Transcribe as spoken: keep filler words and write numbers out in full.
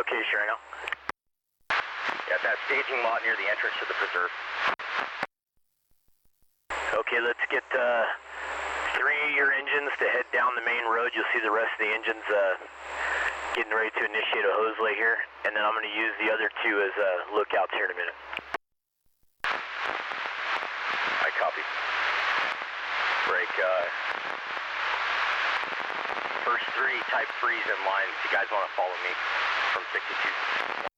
Okay, sure, I know. Got that staging lot near the entrance to the preserve. Okay, let's get uh, three of your engines to head down the main road. You'll see the rest of the engines uh, getting ready to initiate a hose lay here, and then I'm going to use the other two as uh, lookouts here in a minute. I copy. Break. Uh, first three type freeze in line if you guys want to follow me from sixty-two.